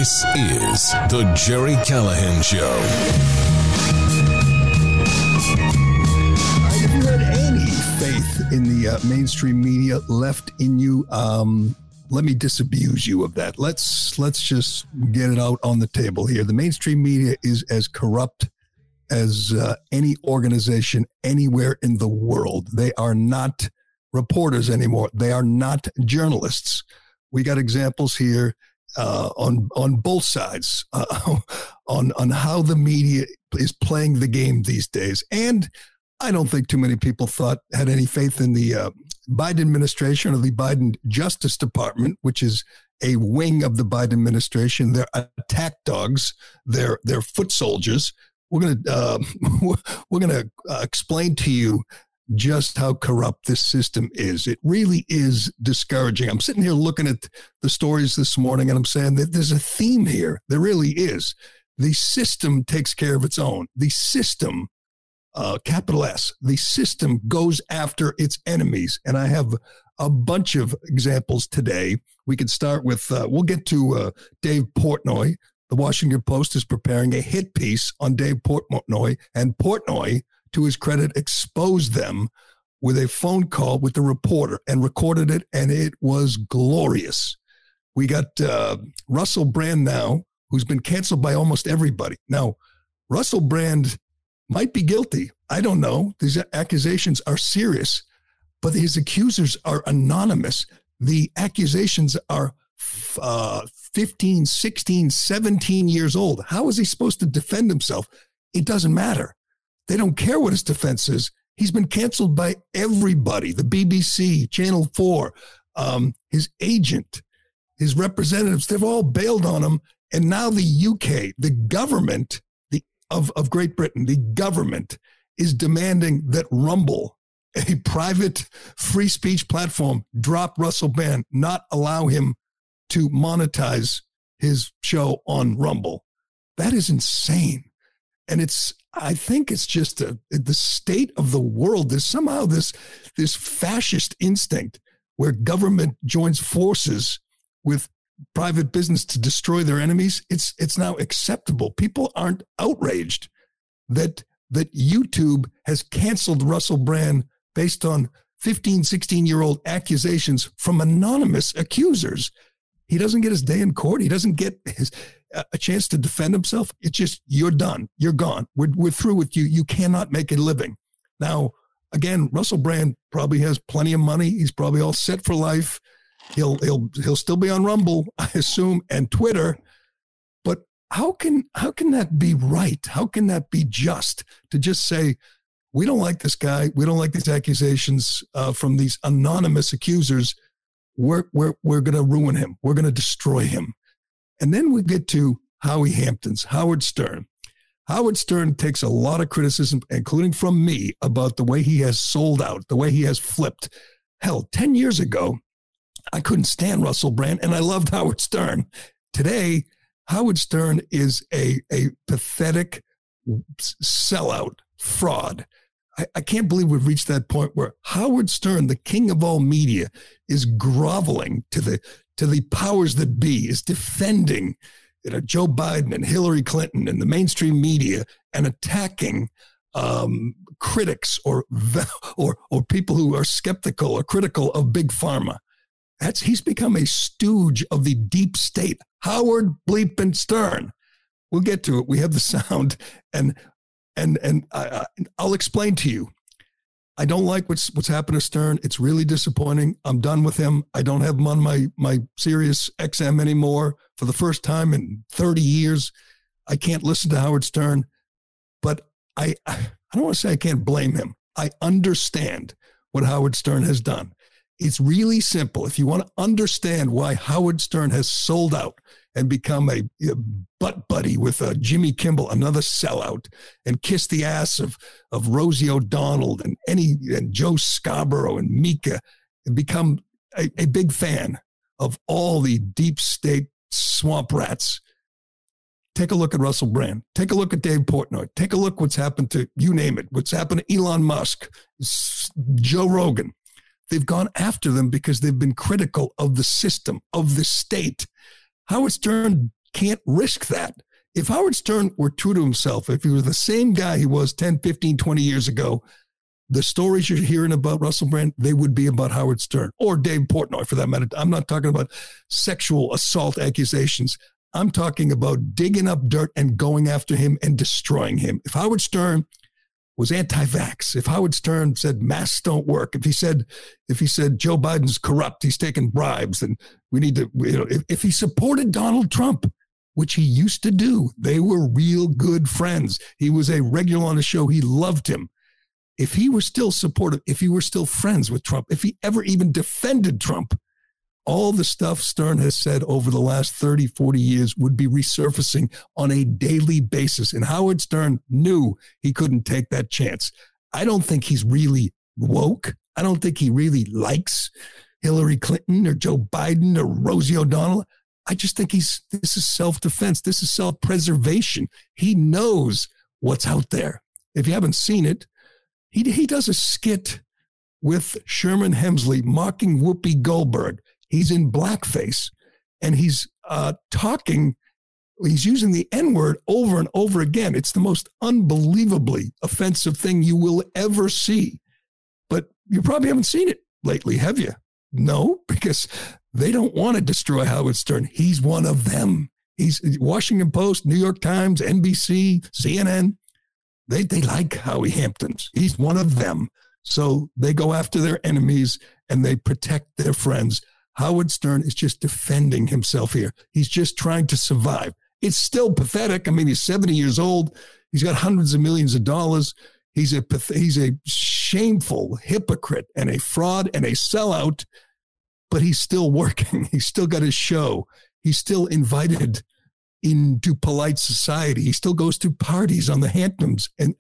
This is the Gerry Callahan Show. If you had any faith in the mainstream media left in you, let me disabuse you of that. Let's just get it out on the table here. The mainstream media is as corrupt as any organization anywhere in the world. They are not reporters anymore. They are not journalists. We got examples here on both sides on how the media is playing the game these days. And I don't think too many people had any faith in the Biden administration or the Biden Justice Department, which is a wing of the Biden administration. They're attack dogs. They're foot soldiers. We're gonna explain to you just how corrupt this system is. It really is discouraging. I'm sitting here looking at the stories this morning, and I'm saying that there's a theme here. There really is. The system takes care of its own. The system, capital S, the system goes after its enemies. And I have a bunch of examples today. We could start with, we'll get to Dave Portnoy. The Washington Post is preparing a hit piece on Dave Portnoy, and Portnoy, to his credit, exposed them with a phone call with the reporter and recorded it, and it was glorious. We got Russell Brand now, who's been canceled by almost everybody. Now, Russell Brand might be guilty. I don't know. These accusations are serious, but his accusers are anonymous. The accusations are 15, 16, 17 years old. How is he supposed to defend himself? It doesn't matter. They don't care what his defense is. He's been canceled by everybody, the BBC, Channel 4, his agent, his representatives. They've all bailed on him. And now the UK, the government of Great Britain, the government is demanding that Rumble, a private free speech platform, drop Russell Brand, not allow him to monetize his show on Rumble. That is insane. And I think it's just the state of the world. There's somehow this fascist instinct where government joins forces with private business to destroy their enemies. It's now acceptable. People aren't outraged that YouTube has canceled Russell Brand based on 15, 16-year-old accusations from anonymous accusers. He doesn't get his day in court. He doesn't get a chance to defend himself. It's just, you're done. You're gone. We're through with you. You cannot make a living. Now, again, Russell Brand probably has plenty of money. He's probably all set for life. He'll still be on Rumble, I assume, and Twitter. But how can that be right? How can that be just to just say, we don't like this guy. We don't like these accusations from these anonymous accusers. We're going to ruin him. We're going to destroy him. And then we get to Howard Stern. Howard Stern takes a lot of criticism, including from me, about the way he has sold out, the way he has flipped. Hell, 10 years ago, I couldn't stand Russell Brand, and I loved Howard Stern. Today, Howard Stern is a pathetic sellout fraud. I can't believe we've reached that point where Howard Stern, the king of all media, is groveling to the powers that be, is defending Joe Biden and Hillary Clinton and the mainstream media, and attacking critics or people who are skeptical or critical of Big Pharma. He's become a stooge of the deep state. Howard bleeping Stern. We'll get to it. We have the sound, and I'll explain to you. I don't like what's happened to Stern. It's really disappointing. I'm done with him. I don't have him on my Sirius XM anymore for the first time in 30 years. I can't listen to Howard Stern, but I don't want to say I can't blame him. I understand what Howard Stern has done. It's really simple. If you want to understand why Howard Stern has sold out and become a butt buddy with Jimmy Kimmel, another sellout, and kiss the ass of Rosie O'Donnell and Joe Scarborough and Mika, and become a big fan of all the deep state swamp rats, take a look at Russell Brand. Take a look at Dave Portnoy. Take a look what's happened to, you name it, what's happened to Elon Musk, Joe Rogan. They've gone after them because they've been critical of the system, of the state. Howard Stern can't risk that. If Howard Stern were true to himself, if he was the same guy he was 10, 15, 20 years ago, the stories you're hearing about Russell Brand, they would be about Howard Stern or Dave Portnoy for that matter. I'm not talking about sexual assault accusations. I'm talking about digging up dirt and going after him and destroying him. If Howard Stern was anti-vax, if Howard Stern said masks don't work, if he said Joe Biden's corrupt, he's taking bribes, and we need to, if he supported Donald Trump, which he used to do, they were real good friends. He was a regular on the show. He loved him. If he were still supportive, if he were still friends with Trump, if he ever even defended Trump, all the stuff Stern has said over the last 30, 40 years would be resurfacing on a daily basis. And Howard Stern knew he couldn't take that chance. I don't think he's really woke. I don't think he really likes Hillary Clinton or Joe Biden or Rosie O'Donnell. I just think this is self-defense. This is self-preservation. He knows what's out there. If you haven't seen it, he does a skit with Sherman Hemsley mocking Whoopi Goldberg. He's in blackface, and he's talking. He's using the N-word over and over again. It's the most unbelievably offensive thing you will ever see. But you probably haven't seen it lately, have you? No, because they don't want to destroy Howard Stern. He's one of them. He's Washington Post, New York Times, NBC, CNN. They like Howie Hamptons. He's one of them. So they go after their enemies and they protect their friends. Howard Stern is just defending himself here. He's just trying to survive. It's still pathetic. I mean, he's 70 years old. He's got hundreds of millions of dollars. He's a shameful hypocrite and a fraud and a sellout, but he's still working. He's still got his show. He's still invited into polite society. He still goes to parties on the Hamptons and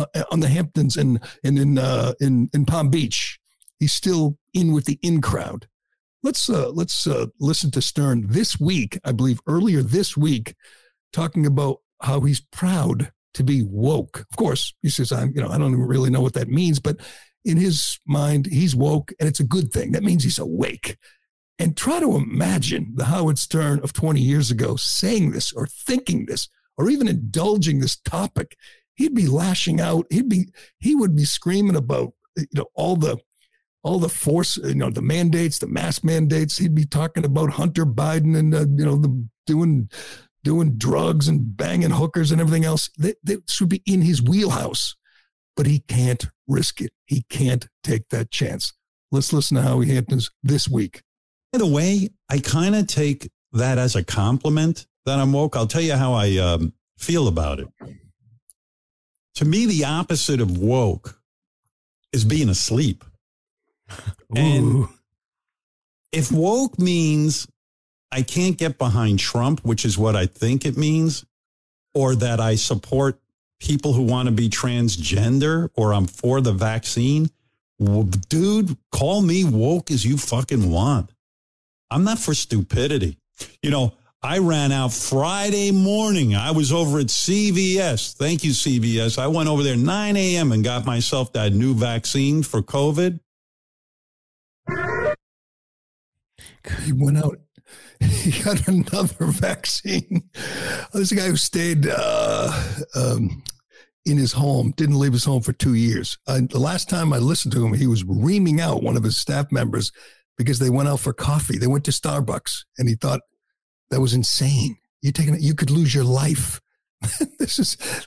in Palm Beach. He's still in with the in crowd. Let's listen to Stern this week, I believe earlier this week, talking about how he's proud to be woke. Of course, he says, I don't really know what that means, but in his mind, he's woke, and it's a good thing. That means he's awake. And try to imagine the Howard Stern of 20 years ago saying this or thinking this or even indulging this topic. He'd be lashing out. He would be screaming about all the force, the mandates, the mask mandates. He'd be talking about Hunter Biden and doing drugs and banging hookers and everything else. That should be in his wheelhouse, but he can't risk it. He can't take that chance. Let's listen to Howie Hamptons this week. By the way, I kind of take that as a compliment that I'm woke. I'll tell you how I feel about it. To me, the opposite of woke is being asleep. And if woke means I can't get behind Trump, which is what I think it means, or that I support people who want to be transgender, or I'm for the vaccine, well, dude, call me woke as you fucking want. I'm not for stupidity. I ran out Friday morning. I was over at CVS. Thank you, CVS. I went over there 9 a.m. and got myself that new vaccine for COVID. He went out. He got another vaccine. There's a guy who stayed in his home, didn't leave his home for 2 years. The last time I listened to him, he was reaming out one of his staff members because they went out for coffee. They went to Starbucks, and he thought that was insane. You could lose your life. This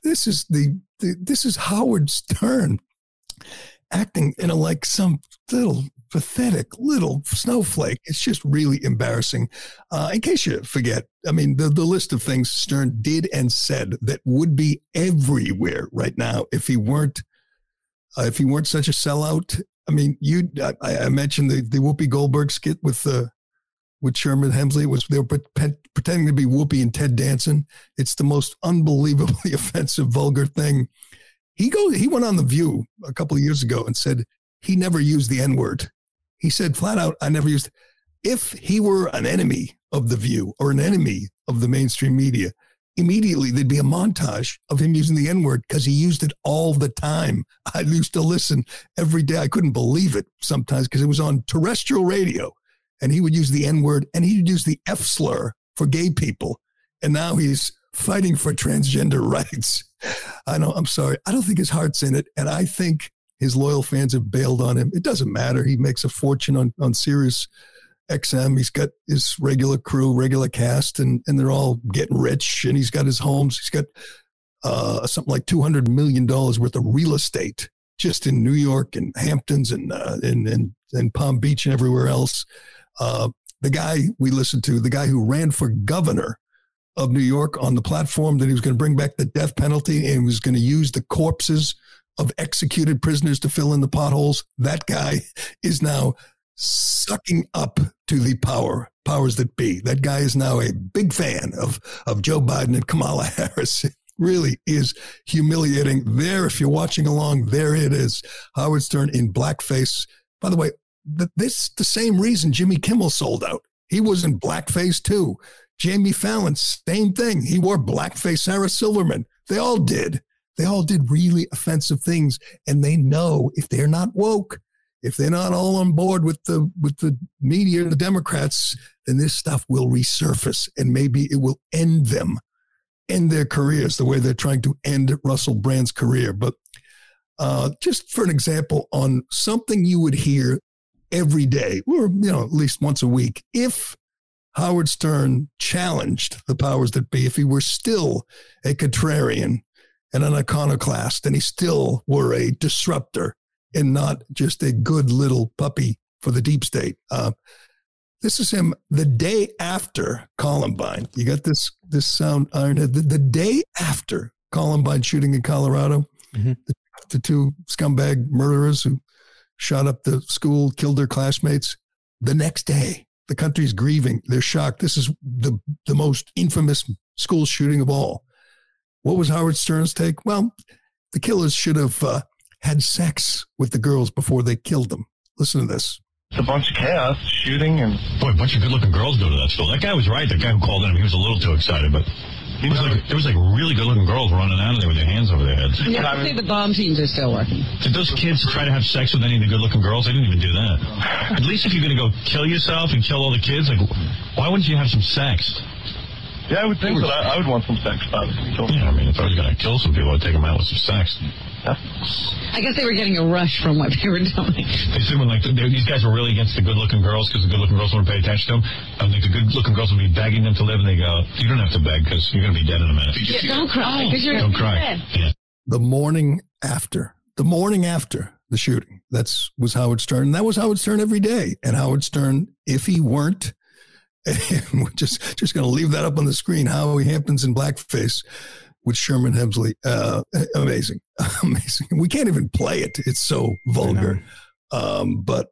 is Howard Stern acting like some little pathetic little snowflake. It's just really embarrassing. In case you forget, I mean, the list of things Stern did and said that would be everywhere right now if he weren't such a sellout. I mean, I mentioned the Whoopi Goldberg skit with Sherman Hemsley. They were pretending to be Whoopi and Ted Danson. It's the most unbelievably offensive, vulgar thing. He went on The View a couple of years ago and said he never used the N-word. He said flat out, I never used it. If he were an enemy of The View or an enemy of the mainstream media, immediately there'd be a montage of him using the N-word because he used it all the time. I used to listen every day. I couldn't believe it sometimes because it was on terrestrial radio, and he would use the N-word, and he'd use the F slur for gay people. and now he's fighting for transgender rights. I know, I'm sorry. I don't think his heart's in it, and I think his loyal fans have bailed on him. It doesn't matter. He makes a fortune on Sirius XM. He's got his regular crew, regular cast, and they're all getting rich, and he's got his homes. He's got something like $200 million worth of real estate just in New York and Hamptons and Palm Beach and everywhere else. The guy we listened to, the guy who ran for governor of New York on the platform that he was going to bring back the death penalty and was going to use the corpses of executed prisoners to fill in the potholes. That guy is now sucking up to the powers that be. That guy is now a big fan of Joe Biden and Kamala Harris. It really is humiliating. There, if you're watching along, there it is. Howard Stern in blackface. By the way, this the same reason Jimmy Kimmel sold out. He was in blackface too. Jamie Fallon, same thing. He wore blackface. Sarah Silverman. They all did. They all did really offensive things, and they know if they're not woke, if they're not all on board with the media and the Democrats, then this stuff will resurface, and maybe it will end them, end their careers the way they're trying to end Russell Brand's career. But just for an example on something you would hear every day, or at least once a week, if Howard Stern challenged the powers that be, if he were still a contrarian and an iconoclast, and he still were a disruptor and not just a good little puppy for the deep state. This is him the day after Columbine. You got this sound, Ironhead. The day after Columbine shooting in Colorado, the two scumbag murderers who shot up the school, killed their classmates. The next day, the country's grieving. They're shocked. This is the most infamous school shooting of all. What was Howard Stern's take? Well, the killers should have had sex with the girls before they killed them. Listen to this. It's a bunch of chaos, shooting, and... Boy, a bunch of good-looking girls go to that school. That guy was right. The guy who called in, he was a little too excited, but there was really good-looking girls running out of there with their hands over their heads. Yeah, I say the bomb teams are still working. Did those kids try to have sex with any of the good-looking girls? They didn't even do that. At least if you're going to go kill yourself and kill all the kids, why wouldn't you have some sex? Yeah, I would think that I would want some sex. Yeah, I mean, if I was going to kill some people, I'd take them out with some sex. Yeah. I guess they were getting a rush from what they were doing. They seem like these guys were really against the good-looking girls because the good-looking girls wouldn't pay attention to them. I think the good-looking girls would be begging them to live, and they go, "You don't have to beg because you're going to be dead in a minute." Yeah, don't cry because you're don't cry. dead. Yeah. The morning after the shooting, was Howard Stern. And that was Howard Stern every day. And Howard Stern, if he weren't, and we're just going to leave that up on the screen, Howie Hampton's in blackface with Sherman Hemsley. Amazing. We can't even play it. It's so vulgar. But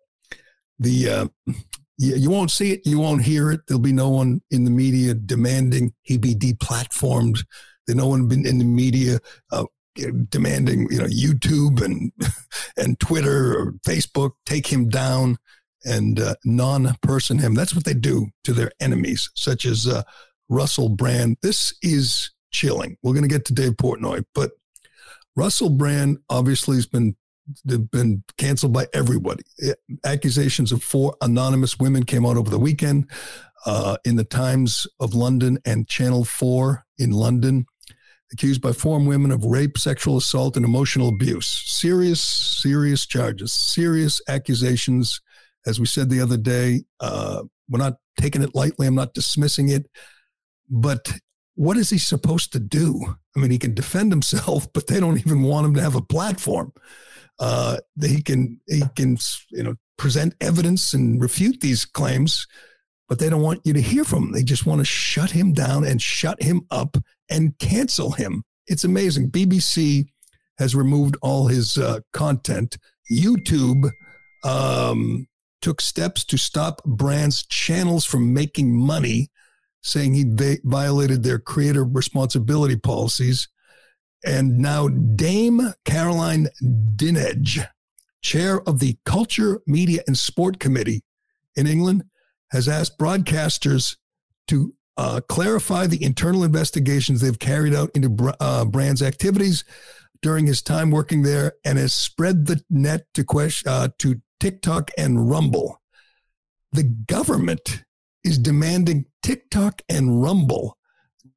you won't see it. You won't hear it. There'll be no one in the media demanding he be deplatformed. There's no one in the media demanding, YouTube and Twitter or Facebook take him down and non-person him. That's what they do to their enemies, such as Russell Brand. This is chilling. We're going to get to Dave Portnoy, but Russell Brand obviously has been canceled by everybody. Accusations of 4 anonymous women came out over the weekend in the Times of London and Channel 4 in London, accused by 4 women of rape, sexual assault, and emotional abuse. Serious charges, serious accusations. As we said the other day, we're not taking it lightly. I'm not dismissing it. But what is he supposed to do? I mean, he can defend himself, but they don't even want him to have a platform. He can present evidence and refute these claims, but they don't want you to hear from him. They just want to shut him down and shut him up and cancel him. It's amazing. BBC has removed all his content. YouTube took steps to stop Brand's channels from making money, saying he violated their creator responsibility policies. And now Dame Caroline Dinenage, chair of the Culture, Media and Sport Committee in England, has asked broadcasters to clarify the internal investigations they've carried out into Brand's activities during his time working there, and has spread the net to TikTok and Rumble. The government is demanding TikTok and Rumble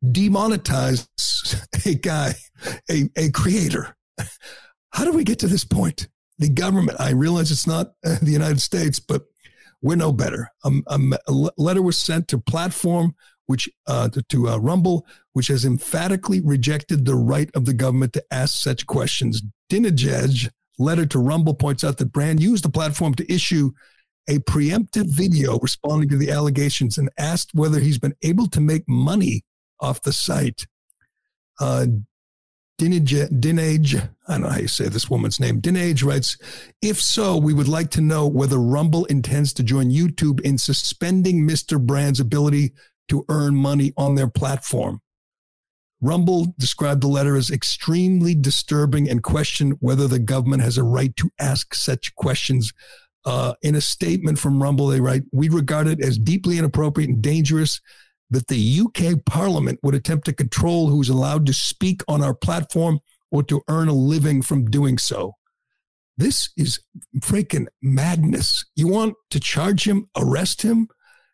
demonetize a guy, a creator. How do we get to this point? The government, I realize it's not the United States, but we're no better. A letter was sent to Platform, which to Rumble, which has emphatically rejected the right of the government to ask such questions. Dinajaj letter to Rumble points out that Brand used the platform to issue a preemptive video responding to the allegations and asked whether he's been able to make money off the site. Dinaj, I don't know how you say this woman's name. Dinaj writes, if so, we would like to know whether Rumble intends to join YouTube in suspending Mr. Brand's ability to earn money on their platform. Rumble described the letter as extremely disturbing and questioned whether the government has a right to ask such questions. In a statement from Rumble, they write, we regard it as deeply inappropriate and dangerous that the UK Parliament would attempt to control who's allowed to speak on our platform or to earn a living from doing so. This is freaking madness. You want to charge him, arrest him?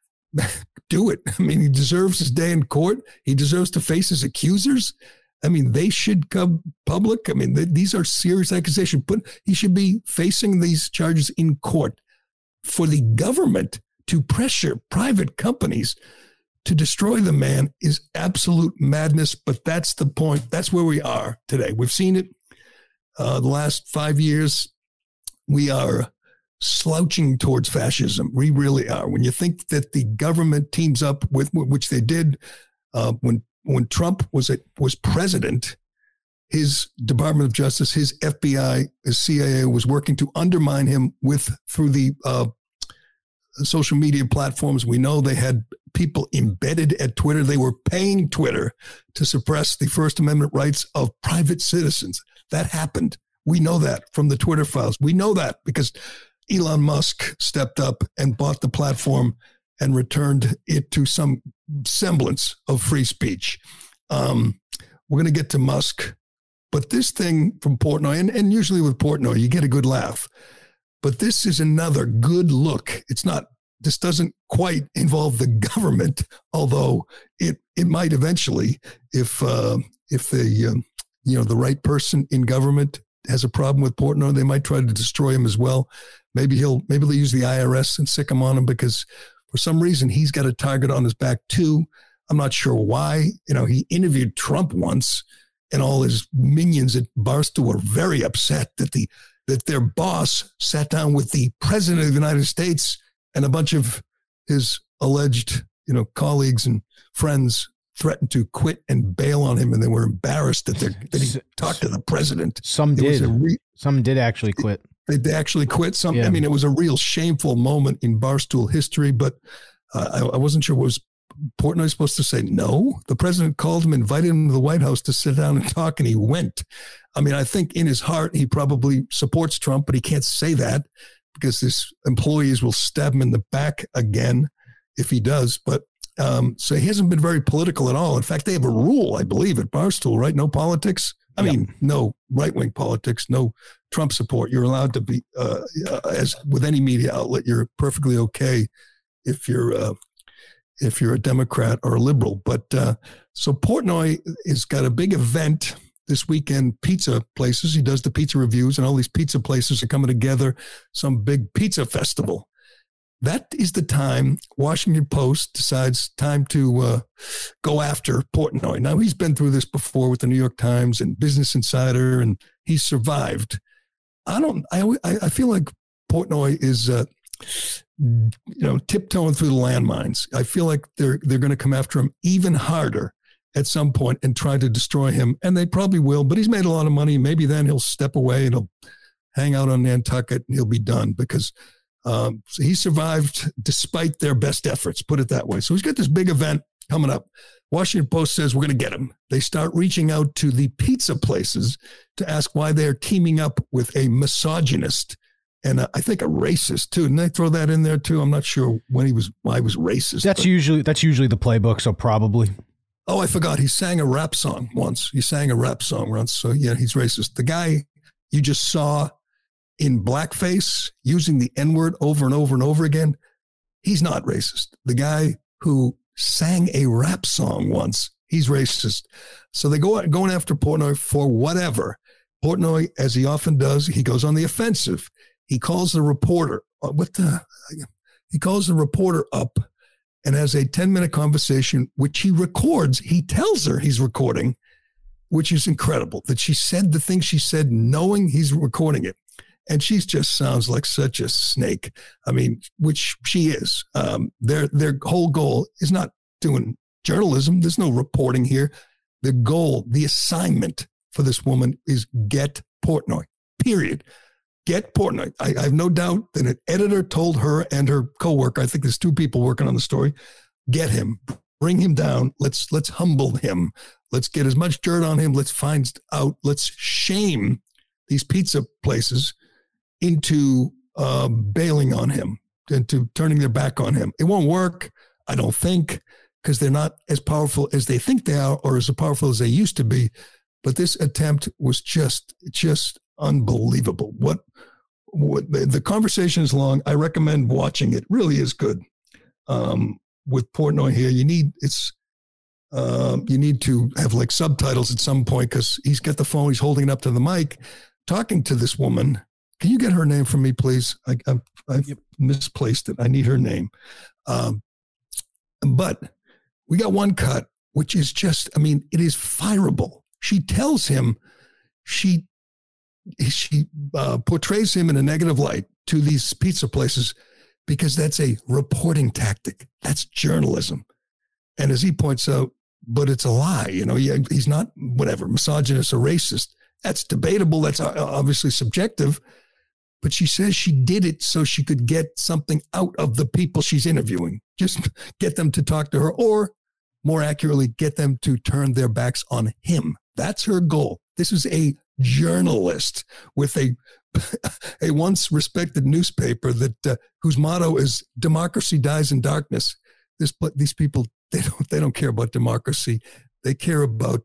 Do it. I mean, he deserves his day in court. He deserves to face his accusers. I mean, they should come public. I mean, these are serious accusations, but he should be facing these charges in court. For the government to pressure private companies to destroy the man is absolute madness, but that's the point. That's where we are today. We've seen it the last 5 years. We are slouching towards fascism. We really are. When you think that the government teams up with, which they did when Trump was president, his Department of Justice, his FBI, his CIA was working to undermine him through the social media platforms. We know they had people embedded at Twitter. They were paying Twitter to suppress the First Amendment rights of private citizens. That happened. We know that from the Twitter files. We know that because Elon Musk stepped up and bought the platform and returned it to some semblance of free speech. We're going to get to Musk, but this thing from Portnoy, and usually with Portnoy, you get a good laugh, but this is another good look. This doesn't quite involve the government, although it might eventually if the right person in government has a problem with Portnoy, they might try to destroy him as well. Maybe they'll use the IRS and sick him on him because for some reason he's got a target on his back too. I'm not sure why. He interviewed Trump once, and all his minions at Barstool were very upset that their boss sat down with the president of the United States and a bunch of his alleged, colleagues and friends threatened to quit and bail on him, and they were embarrassed that he talked to the president. Some did actually quit. They actually quit. Yeah. I mean, it was a real shameful moment in Barstool history, but I wasn't sure. Was Portnoy supposed to say no? The president called him, invited him to the White House to sit down and talk, and he went. I mean, I think in his heart, he probably supports Trump, but he can't say that because his employees will stab him in the back again if he does. But so he hasn't been very political at all. In fact, they have a rule, I believe, at Barstool, right? No politics. I mean, no right-wing politics, no Trump support. You're allowed to be, as with any media outlet, you're perfectly okay if you're a Democrat or a liberal. But so Portnoy has got a big event this weekend, pizza places. He does the pizza reviews, and all these pizza places are coming together, some big pizza festival. That is the time Washington Post decides time to go after Portnoy. Now, he's been through this before with the New York Times and Business Insider, and he's survived. I feel like Portnoy is, tiptoeing through the landmines. I feel like they're going to come after him even harder at some point and try to destroy him, and they probably will, but he's made a lot of money. Maybe then he'll step away and he'll hang out on Nantucket and he'll be done because so he survived despite their best efforts, put it that way. So he's got this big event coming up. Washington Post says we're going to get him. They start reaching out to the pizza places to ask why they're teaming up with a misogynist and I think a racist too. Didn't they throw that in there too? I'm not sure why he was racist. That's usually the playbook. So probably. Oh, I forgot. He sang a rap song once. So yeah, he's racist. The guy you just saw in blackface using the N-word over and over and over again, he's not racist. The guy who sang a rap song once, He's racist. So they going after Portnoy for whatever. Portnoy, as he often does, he goes on the offensive. He calls the reporter. He calls the reporter up and has a 10-minute conversation, which he records. He tells her he's recording, which is incredible, that she said the thing she said knowing he's recording it. And she just sounds like such a snake. I mean, which she is. Their whole goal is not doing journalism. There's no reporting here. The goal, the assignment for this woman is get Portnoy, period. Get Portnoy. I have no doubt that an editor told her and her coworker, I think there's 2 people working on the story, get him, bring him down. Let's humble him. Let's get as much dirt on him. Let's find out. Let's shame these pizza places into bailing on him, into turning their back on him. It won't work, I don't think, because they're not as powerful as they think they are or as powerful as they used to be. But this attempt was just unbelievable. What the conversation is long. I recommend watching it. Really is good. With Portnoy here, you need to have like subtitles at some point because he's got the phone. He's holding it up to the mic, talking to this woman. Can you get her name for me, please? I've misplaced it. I need her name. But we got one cut, which is just, I mean, it is fireable. She tells him she portrays him in a negative light to these pizza places because that's a reporting tactic. That's journalism. And as he points out, but it's a lie. You know, he's not whatever, misogynist or racist. That's debatable. That's obviously subjective. But she says she did it so she could get something out of the people she's interviewing. Just get them to talk to her, or more accurately, get them to turn their backs on him. That's her goal. This is a journalist with a once respected newspaper that whose motto is "Democracy dies in darkness." These people, they don't care about democracy. They care about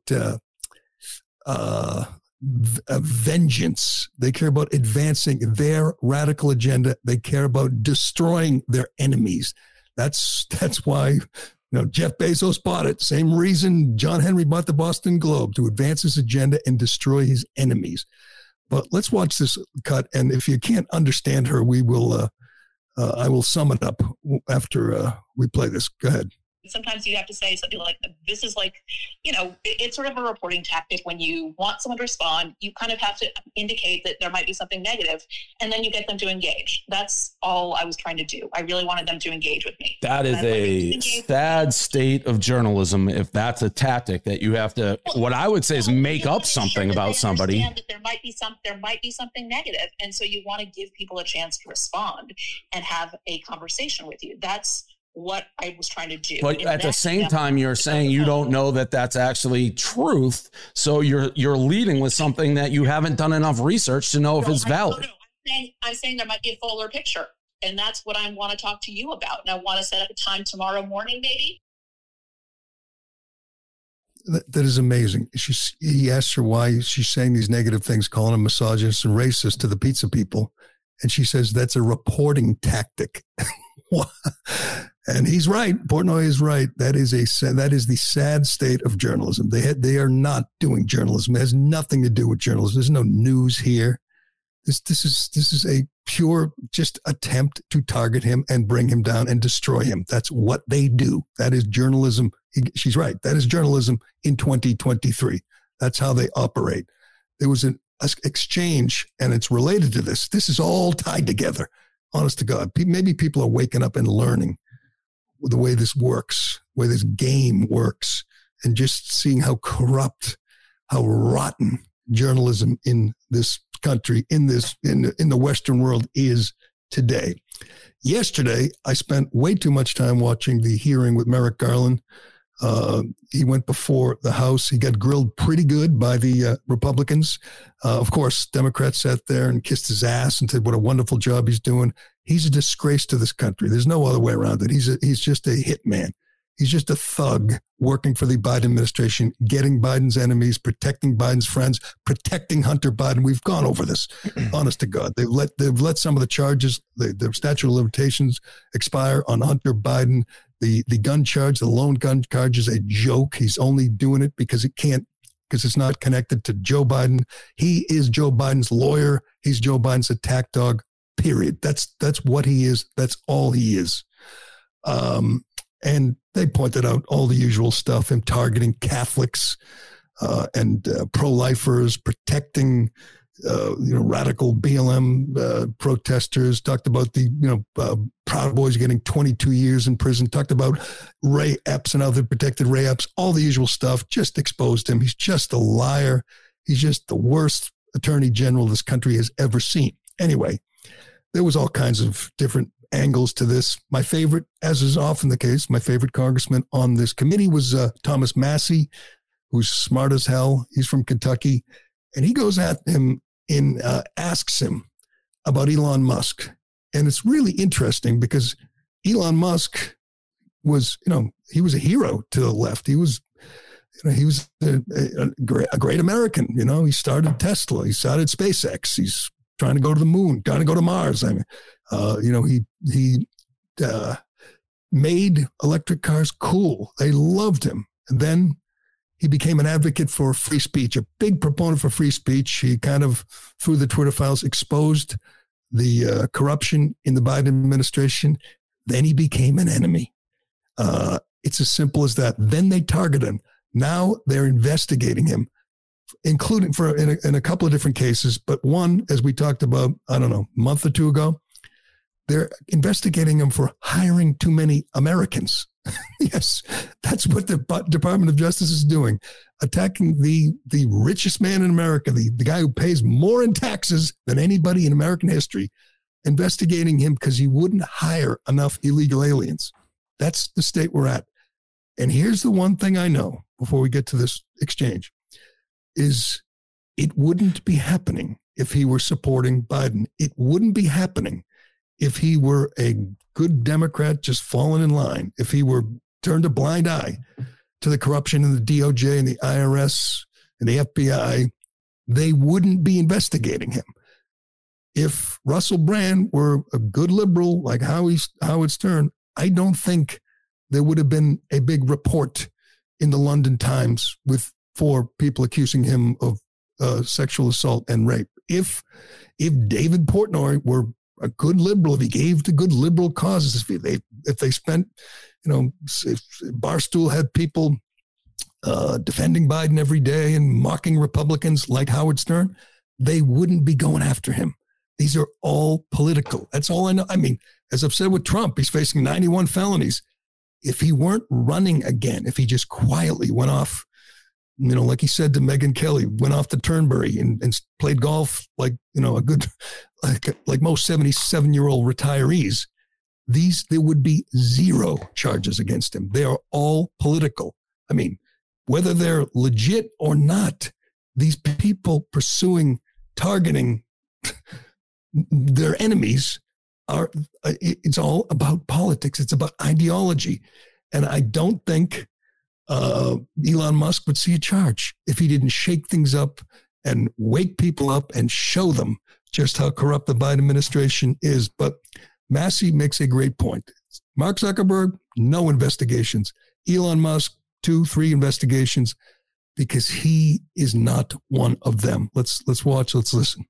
vengeance. They care about advancing their radical agenda. They care about destroying their enemies. That's why Jeff Bezos bought it. Same reason John Henry bought the Boston Globe, to advance his agenda and destroy his enemies. But let's watch this cut, and if you can't understand her, we will. I will sum it up after we play this. Go ahead. Sometimes you have to say something like, this is like, it's sort of a reporting tactic. When you want someone to respond, you kind of have to indicate that there might be something negative, and then you get them to engage. That's all I was trying to do. I really wanted them to engage with me. That is a sad state of journalism if that's a tactic that you have to, what I would say is make up something about somebody. That there might be something negative, and so you want to give people a chance to respond and have a conversation with you. That's what I was trying to do. But at the same time, you're saying you don't know that that's actually truth. So you're leading with something that you haven't done enough research to know if it's valid. I'm saying there might be a fuller picture, and that's what I want to talk to you about. And I want to set up a time tomorrow morning, maybe. That is amazing. He asked her why she's saying these negative things, calling him misogynist and racist to the pizza people. And she says that's a reporting tactic. And he's right. Portnoy is right. That is the sad state of journalism. They are not doing journalism. It has nothing to do with journalism. There's no news here. This is a pure just attempt to target him and bring him down and destroy him. That's what they do. That is journalism. She's right. That is journalism in 2023. That's how they operate. There was an exchange, and it's related to this. This is all tied together. Honest to God, maybe people are waking up and learning the way this works, the way this game works, and just seeing how corrupt, how rotten journalism in this country, in the Western world is today. Yesterday, I spent way too much time watching the hearing with Merrick Garland. He went before the House. He got grilled pretty good by the Republicans. Of course, Democrats sat there and kissed his ass and said what a wonderful job he's doing. He's a disgrace to this country. There's no other way around it. He's just a hitman. He's just a thug working for the Biden administration, getting Biden's enemies, protecting Biden's friends, protecting Hunter Biden. We've gone over this, honest to God. They've let some of the charges, the statute of limitations expire on Hunter Biden. The gun charge, the lone gun charge is a joke. He's only doing it because it's not connected to Joe Biden. He is Joe Biden's lawyer. He's Joe Biden's attack dog, period. That's what he is. That's all he is. And they pointed out all the usual stuff, him targeting Catholics and pro-lifers, protecting radical BLM protesters, talked about the Proud Boys getting 22 years in prison, talked about Ray Epps and other protected Ray Epps, all the usual stuff, just exposed him. He's just a liar. He's just the worst attorney general this country has ever seen. Anyway, there was all kinds of different angles to this. My favorite, as is often the case, my favorite congressman on this committee was Thomas Massie, who's smart as hell. He's from Kentucky. And he goes at him and asks him about Elon Musk. And it's really interesting because Elon Musk was, he was a hero to the left. He was a great American. He started Tesla. He started SpaceX. He's trying to go to the moon, trying to go to Mars. I mean, he made electric cars cool. They loved him. And then he became an advocate for free speech, a big proponent for free speech. He kind of, through the Twitter files, exposed the corruption in the Biden administration. Then he became an enemy. It's as simple as that. Then they targeted him. Now they're investigating him, including in a couple of different cases. But one, as we talked about, I don't know, a month or two ago, they're investigating him for hiring too many Americans. Yes, that's what the Department of Justice is doing, attacking the richest man in America, the guy who pays more in taxes than anybody in American history, investigating him because he wouldn't hire enough illegal aliens. That's the state we're at. And here's the one thing I know before we get to this exchange, is it wouldn't be happening if he were supporting Biden. It wouldn't be happening if he were a good Democrat just falling in line, if he were turned a blind eye to the corruption in the DOJ and the IRS and the FBI, they wouldn't be investigating him. If Russell Brand were a good liberal like Howard Stern, I don't think there would have been a big report in the London Times with 4 people accusing him of sexual assault and rape. If David Portnoy were a good liberal, if he gave to good liberal causes, if they spent, if Barstool had people defending Biden every day and mocking Republicans like Howard Stern, they wouldn't be going after him. These are all political. That's all I know. I mean, as I've said with Trump, he's facing 91 felonies. If he weren't running again, if he just quietly went off, like he said to Megyn Kelly, went off to Turnberry and played golf like, a good, like most 77-year-old retirees, there would be 0 charges against him. They are all political. I mean, whether they're legit or not, these people targeting their enemies it's all about politics. It's about ideology. And I don't think Elon Musk would see a charge if he didn't shake things up and wake people up and show them just how corrupt the Biden administration is. But Massie makes a great point. Mark Zuckerberg, no investigations. Elon Musk, 2-3 investigations, because he is not one of them. Let's watch, let's listen.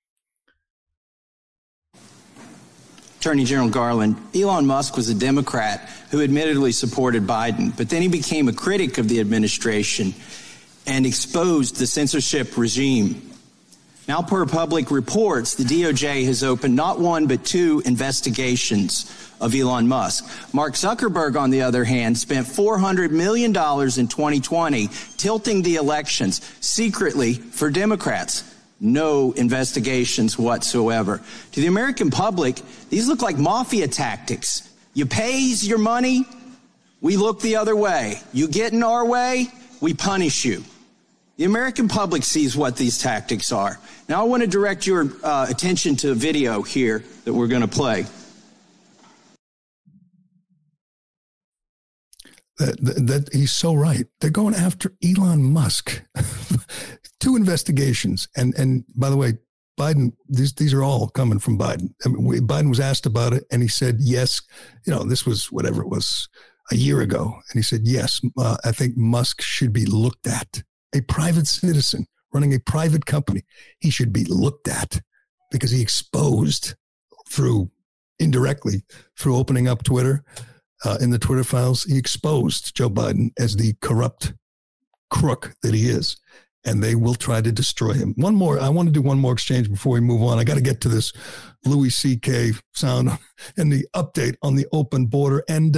Attorney General Garland, Elon Musk was a Democrat who admittedly supported Biden, but then he became a critic of the administration and exposed the censorship regime. Now, per public reports, the DOJ has opened not 1 but 2 investigations of Elon Musk. Mark Zuckerberg, on the other hand, spent $400 million in 2020 tilting the elections secretly for Democrats. No investigations whatsoever. To the American public, these look like mafia tactics. You pays your money, we look the other way. You get in our way, we punish you. The American public sees what these tactics are. Now I want to direct your attention to a video here that we're going to play. That he's so right. They're going after Elon Musk. 2 investigations. And by the way, Biden, these are all coming from Biden. I mean, Biden was asked about it, and he said, yes, this was whatever it was a year ago. And he said, yes, I think Musk should be looked at. A private citizen running a private company, he should be looked at because he exposed indirectly through opening up Twitter, in the Twitter files, he exposed Joe Biden as the corrupt crook that he is. And they will try to destroy him. I want to do one more exchange before we move on. I got to get to this Louis C.K. sound and the update on the open border. And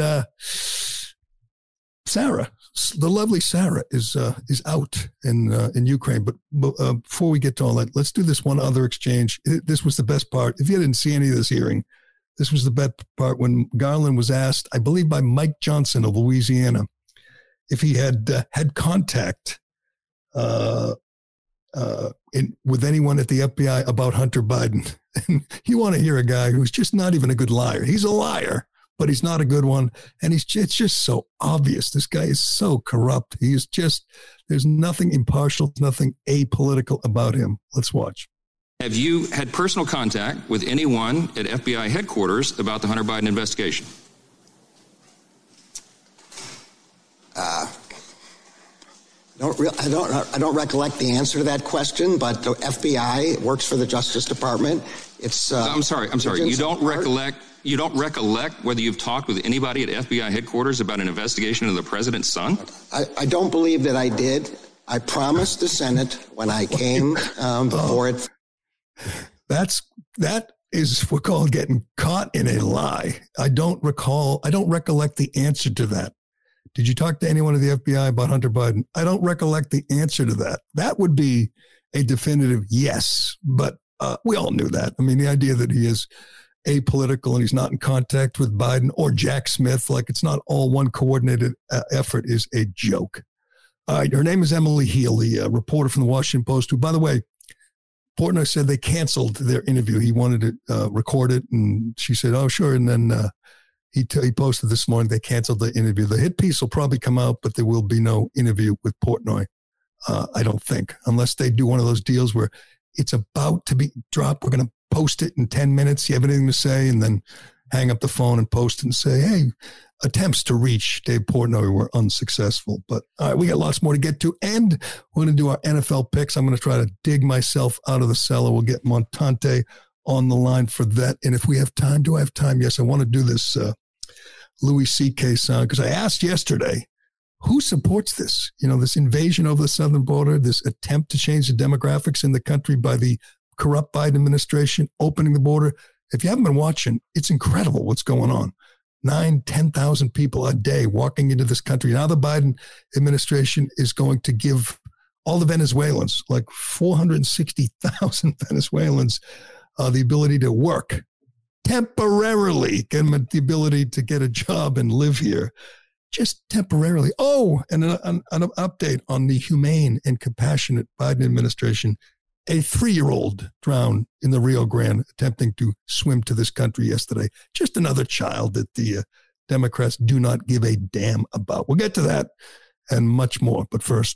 Sarah, the lovely Sarah, is out in Ukraine. But before we get to all that, let's do this one other exchange. This was the best part. If you didn't see any of this hearing, this was the best part when Garland was asked, I believe by Mike Johnson of Louisiana, if he had had contact with anyone at the FBI about Hunter Biden. And you want to hear a guy who's just not even a good liar. He's a liar, but he's not a good one. And it's just so obvious. This guy is so corrupt. There's nothing impartial, nothing apolitical about him. Let's watch. Have you had personal contact with anyone at FBI headquarters about the Hunter Biden investigation? I don't recollect the answer to that question, but the FBI works for the Justice Department. It's I'm sorry. You don't recollect whether you've talked with anybody at FBI headquarters about an investigation of the president's son? I don't believe that I did. I promised the Senate when I came before it. That is what we call getting caught in a lie. I don't recollect the answer to that. Did you talk to anyone at the FBI about Hunter Biden? I don't recollect the answer to that. That would be a definitive yes, but we all knew that. I mean, the idea that he is apolitical and he's not in contact with Biden or Jack Smith, like it's not all one coordinated effort, is a joke. All right, her name is Emily Healy, a reporter from the Washington Post, who, by the way, Portnoy said they canceled their interview. He wanted to record it, and she said, oh, sure, and then he posted this morning they canceled the interview. The hit piece will probably come out, but there will be no interview with Portnoy, I don't think, unless they do one of those deals where it's about to be dropped. We're going to post it in 10 minutes. You have anything to say? And then hang up the phone and post it and say, hey, attempts to reach Dave Portnoy were unsuccessful. But all right, we got lots more to get to. And we're going to do our NFL picks. I'm going to try to dig myself out of the cellar. We'll get Montante on the line for that. And if we have time, do I have time? Yes, I want to do this Louis C.K. sound because I asked yesterday, who supports this? This invasion over the southern border, this attempt to change the demographics in the country by the corrupt Biden administration, opening the border. If you haven't been watching, it's incredible what's going on. 10,000 people a day walking into this country. Now the Biden administration is going to give all the Venezuelans, like 460,000 Venezuelans, the ability to work temporarily, give them the ability to get a job and live here, just temporarily. Oh, and an update on the humane and compassionate Biden administration. A 3-year-old drowned in the Rio Grande attempting to swim to this country yesterday. Just another child that the Democrats do not give a damn about. We'll get to that and much more. But first,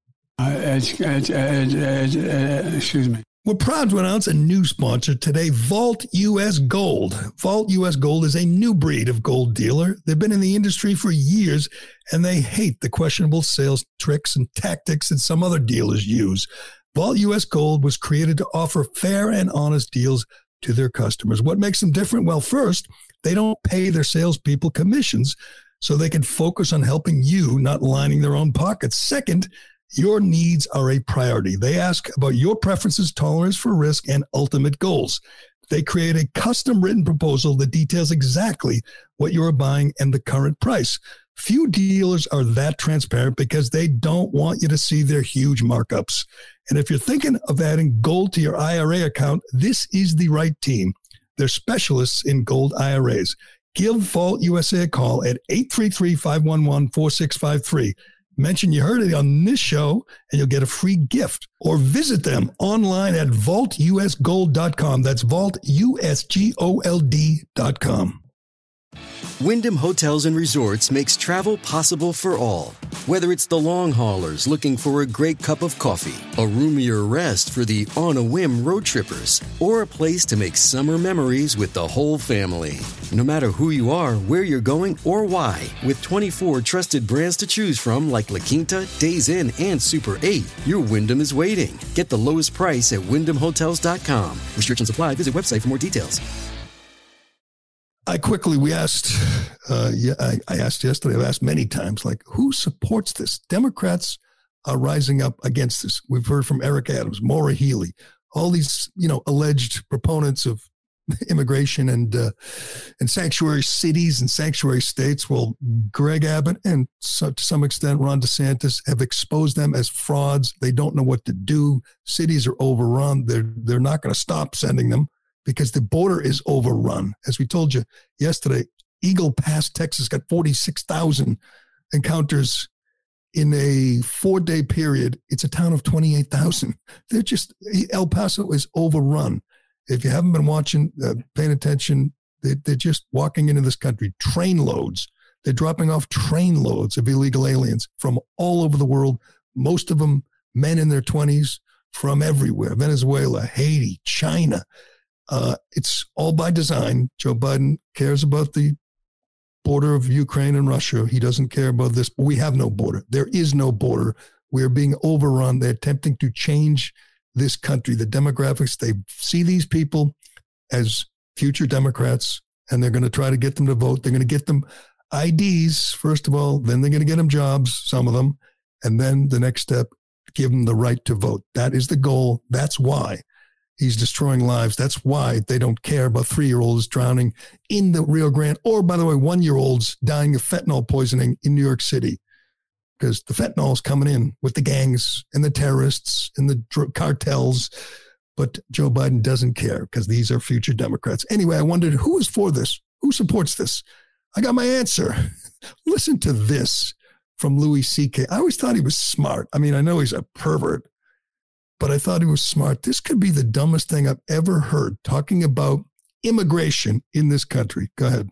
excuse me. We're proud to announce a new sponsor today, Vault US Gold. Vault US Gold is a new breed of gold dealer. They've been in the industry for years, and they hate the questionable sales tricks and tactics that some other dealers use. Vault US Gold was created to offer fair and honest deals to their customers. What makes them different? Well, first, they don't pay their salespeople commissions, so they can focus on helping you, not lining their own pockets. Second, your needs are a priority. They ask about your preferences, tolerance for risk, and ultimate goals. They create a custom-written proposal that details exactly what you are buying and the current price. Few dealers are that transparent because they don't want you to see their huge markups. And if you're thinking of adding gold to your IRA account, this is the right team. They're specialists in gold IRAs. Give Vault USA a call at 833-511-4653. Mention you heard it on this show, and you'll get a free gift. Or visit them online at vaultusgold.com. That's vaultusgold.com. Wyndham Hotels and Resorts makes travel possible for all. Whether it's the long haulers looking for a great cup of coffee, a roomier rest for the on-a-whim road trippers, or a place to make summer memories with the whole family. No matter who you are, where you're going, or why, with 24 trusted brands to choose from like La Quinta, Days Inn, and Super 8, your Wyndham is waiting. Get the lowest price at WyndhamHotels.com. Restrictions apply. Visit website for more details. We asked, I asked yesterday, I've asked many times, like, who supports this? Democrats are rising up against this. We've heard from Eric Adams, Maura Healey, all these, alleged proponents of immigration and sanctuary cities and sanctuary states. Well, Greg Abbott and to some extent Ron DeSantis have exposed them as frauds. They don't know what to do. Cities are overrun. They're not going to stop sending them, because the border is overrun. As we told you yesterday, Eagle Pass, Texas got 46,000 encounters in a 4-day period. It's a town of 28,000. El Paso is overrun. If you haven't been watching, paying attention, they're just walking into this country. Train loads. They're dropping off train loads of illegal aliens from all over the world. Most of them men in their 20s from everywhere. Venezuela, Haiti, China. It's all by design. Joe Biden cares about the border of Ukraine and Russia. He doesn't care about this, but we have no border. There is no border. We're being overrun. They're attempting to change this country, the demographics. They see these people as future Democrats, and they're going to try to get them to vote. They're going to get them IDs, first of all, then they're going to get them jobs, some of them, and then the next step, give them the right to vote. That is the goal. That's why he's destroying lives. That's why they don't care about 3-year-olds drowning in the Rio Grande, or, by the way, 1-year-olds dying of fentanyl poisoning in New York City, because the fentanyl is coming in with the gangs and the terrorists and the cartels. But Joe Biden doesn't care, because these are future Democrats. Anyway, I wondered, who is for this? Who supports this? I got my answer. Listen to this from Louis C.K. I always thought he was smart. I mean, I know he's a pervert, but I thought he was smart. This could be the dumbest thing I've ever heard, talking about immigration in this country. Go ahead.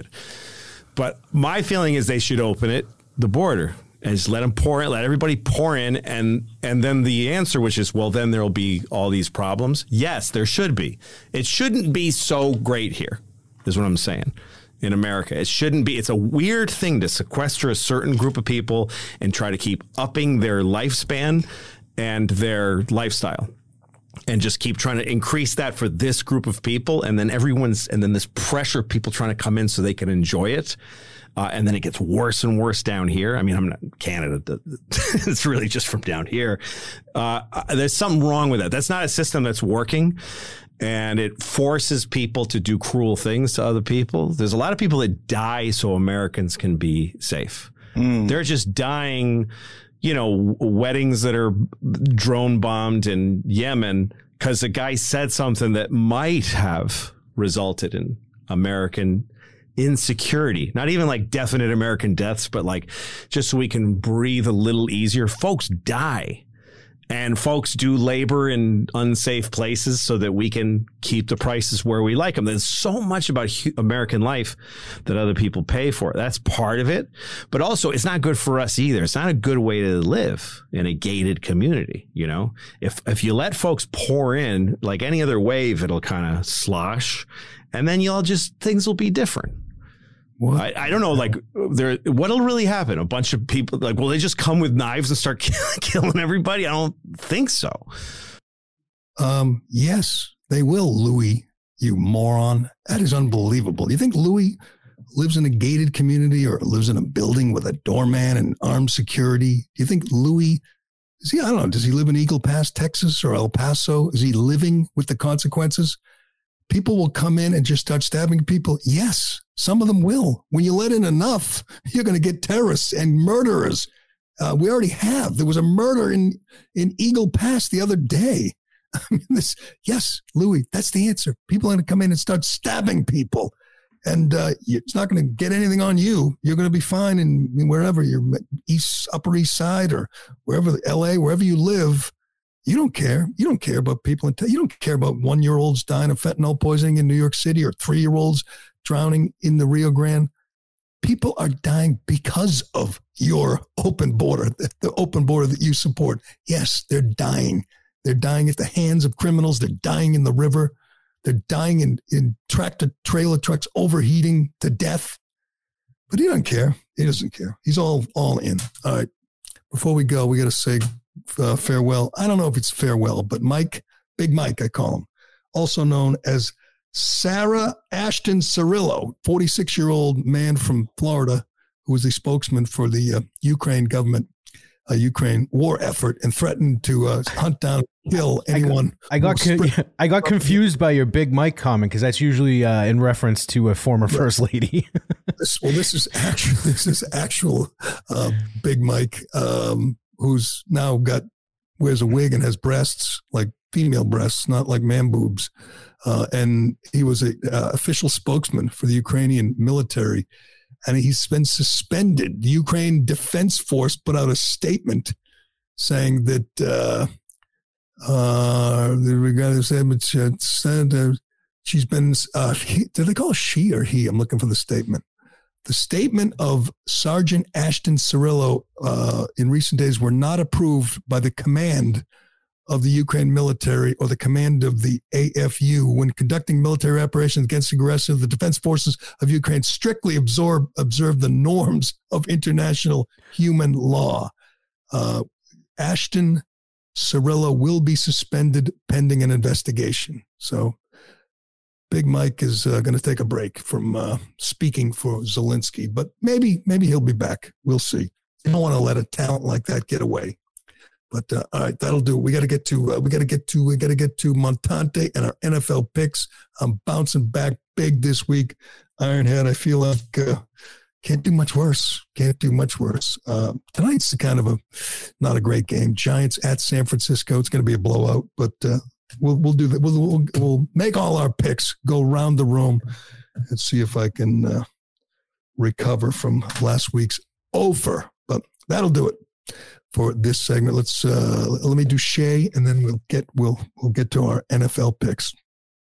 But my feeling is they should open the border, and just let them pour in, let everybody pour in. And then the answer, which is, well, then there'll be all these problems. Yes, there should be. It shouldn't be so great here, is what I'm saying. In America, it shouldn't be. It's a weird thing to sequester a certain group of people and try to keep upping their lifespan and their lifestyle, and just keep trying to increase that for this group of people. And then and then this pressure of people trying to come in so they can enjoy it. And then it gets worse and worse down here. I mean, I'm not Canada. It's really just from down here. There's something wrong with that. That's not a system that's working. And it forces people to do cruel things to other people. There's a lot of people that die so Americans can be safe. They're just dying, weddings that are drone bombed in Yemen because a guy said something that might have resulted in American insecurity. Not even like definite American deaths, but like just so we can breathe a little easier. Folks die. And folks do labor in unsafe places so that we can keep the prices where we like them. There's so much about American life that other people pay for. That's part of it. But also, it's not good for us either. It's not a good way to live in a gated community. If you let folks pour in like any other wave, it'll kind of slosh, and then things will be different. I don't know, what'll really happen? A bunch of people, will they just come with knives and start killing everybody? I don't think so. Yes, they will, Louis, you moron. That is unbelievable. Do you think Louis lives in a gated community or lives in a building with a doorman and armed security? Do you think Louis, I don't know, does he live in Eagle Pass, Texas, or El Paso? Is he living with the consequences? People will come in and just start stabbing people. Yes, some of them will. When you let in enough, you're going to get terrorists and murderers. We already have. There was a murder in Eagle Pass the other day. Yes, Louis, that's the answer. People are going to come in and start stabbing people. And it's not going to get anything on you. You're going to be fine in wherever, you're Upper East Side or wherever, LA, wherever you live. You don't care. You don't care about people. You don't care about 1-year-olds dying of fentanyl poisoning in New York City or 3-year-olds drowning in the Rio Grande. People are dying because of your open border, the open border that you support. Yes, they're dying. They're dying at the hands of criminals. They're dying in the river. They're dying in tractor-trailer trucks overheating to death. But he doesn't care. He doesn't care. He's all in. All right. Before we go, we got to say farewell. I don't know if it's farewell, but Mike, Big Mike, I call him, also known as Sarah Ashton Cirillo, 46-year-old man from Florida who was the spokesman for the Ukraine government, Ukraine war effort, and threatened to hunt down, kill anyone. I got confused by your Big Mike comment because that's usually in reference to a former first lady. This is actual Big Mike, who's now wears a wig and has breasts like female breasts, not like man boobs. And he was a official spokesman for the Ukrainian military, and he's been suspended. The Ukraine Defense Force put out a statement saying that she's been. Did they call her she or he? I'm looking for the statement. The statement of Sergeant Ashton Cirillo in recent days were not approved by the command of the Ukraine military or the command of the AFU when conducting military operations against the aggressor. The defense forces of Ukraine strictly observe the norms of international human law. Ashton Cirillo will be suspended pending an investigation. So Big Mike is going to take a break from speaking for Zelensky, but maybe he'll be back. We'll see. You don't want to let a talent like that get away. But all right, that'll do. We got to get to Montante and our NFL picks. I'm bouncing back big this week. Ironhead, I feel like can't do much worse. Tonight's kind of not a great game. Giants at San Francisco. It's going to be a blowout, but we'll do that. We'll make all our picks, go around the room, and see if I can recover from last week's over. But that'll do it for this segment. Let's let me do Shea, and then we'll get to our NFL picks.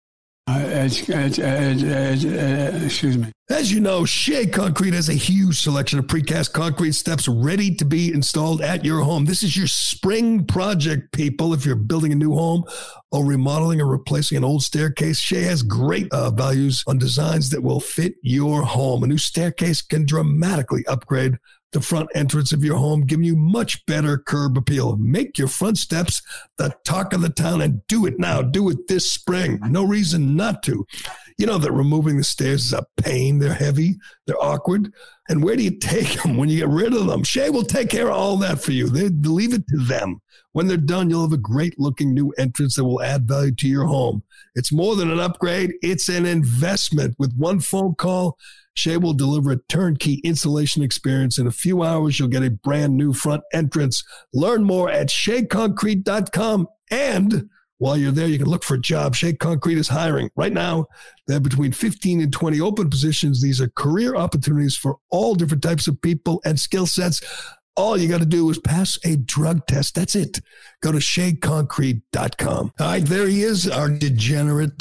Excuse me. As you know, Shea Concrete has a huge selection of precast concrete steps ready to be installed at your home. This is your spring project, people. If you're building a new home or remodeling or replacing an old staircase, Shea has great values on designs that will fit your home. A new staircase can dramatically upgrade the front entrance of your home, giving you much better curb appeal. Make your front steps the talk of the town and do it now. Do it this spring. No reason not to. You know that removing the stairs is a pain. They're heavy. They're awkward. And where do you take them when you get rid of them? Shea will take care of all that for you. They leave it to them. When they're done, you'll have a great-looking new entrance that will add value to your home. It's more than an upgrade. It's an investment. With one phone call, Shea will deliver a turnkey installation experience. In a few hours, you'll get a brand new front entrance. Learn more at SheaConcrete.com. And while you're there, you can look for a job. Shea Concrete is hiring. Right now, they have between 15 and 20 open positions. These are career opportunities for all different types of people and skill sets. All you got to do is pass a drug test. That's it. Go to SheaConcrete.com. All right, there he is, our degenerate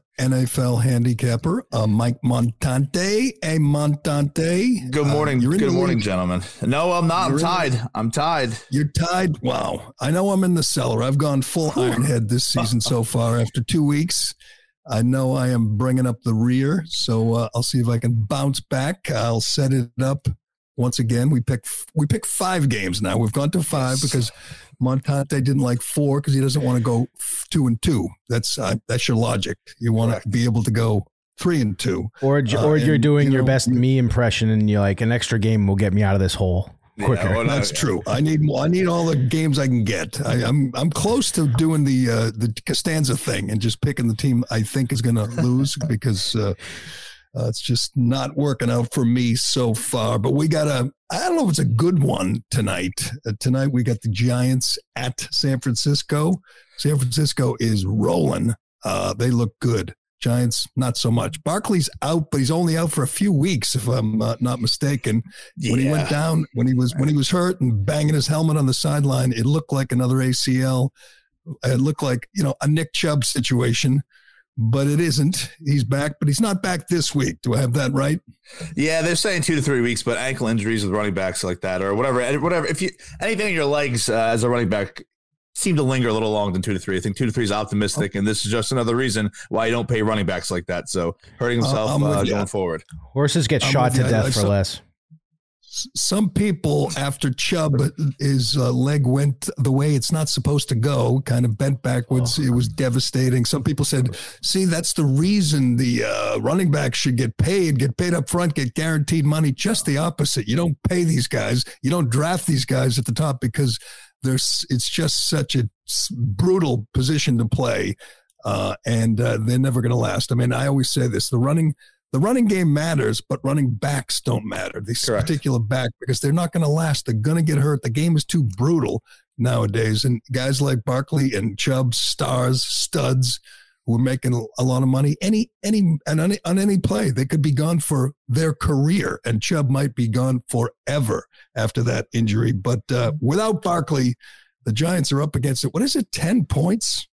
NFL handicapper, Mike Montante. Hey, Montante. Good morning. Good morning, gentlemen. No, I'm not. I'm tied. You're tied? Wow. I know I'm in the cellar. I've gone full Ironhead this season so far after 2 weeks. I know I am bringing up the rear, so I'll see if I can bounce back. I'll set it up. Once again, we pick 5 games now. We've gone to 5 because Montante didn't like 4 because he doesn't want to go 2-2. That's your logic. You want to be able to go 3-2. Or you're doing your best me impression, and you're like, an extra game will get me out of this hole quicker. Yeah, well, that's true. I need all the games I can get. I'm close to doing the Costanza thing and just picking the team I think is going to lose because. It's just not working out for me so far, but we got I don't know if it's a good one tonight. Tonight we got the Giants at San Francisco. San Francisco is rolling. They look good. Giants, not so much. Barkley's out, but he's only out for a few weeks, if I'm not mistaken. Yeah. When he went down, when he was hurt and banging his helmet on the sideline, it looked like another ACL. It looked like, a Nick Chubb situation. but it isn't. He's back, but he's not back this week. Do I have that right? Yeah, they're saying 2 to 3 weeks, but ankle injuries with running backs like that, or whatever. If you anything in your legs as a running back seem to linger a little longer than 2 to 3. I think 2 to 3 is optimistic, and this is just another reason why you don't pay running backs like that. So hurting himself going forward. Horses get shot to death for less. Some people, after Chubb, his leg went the way it's not supposed to go, kind of bent backwards. It was devastating. Some people said, see, that's the reason the running back should get paid up front, get guaranteed money. Just the opposite. You don't pay these guys. You don't draft these guys at the top because it's just such a brutal position to play, and they're never going to last. I mean, I always say this: the running game matters, but running backs don't matter. These particular back, because they're not going to last. They're going to get hurt. The game is too brutal nowadays, and guys like Barkley and Chubb, studs, who are making a lot of money, on any play, they could be gone for their career, and Chubb might be gone forever after that injury. But without Barkley, the Giants are up against it. What is it, 10 points?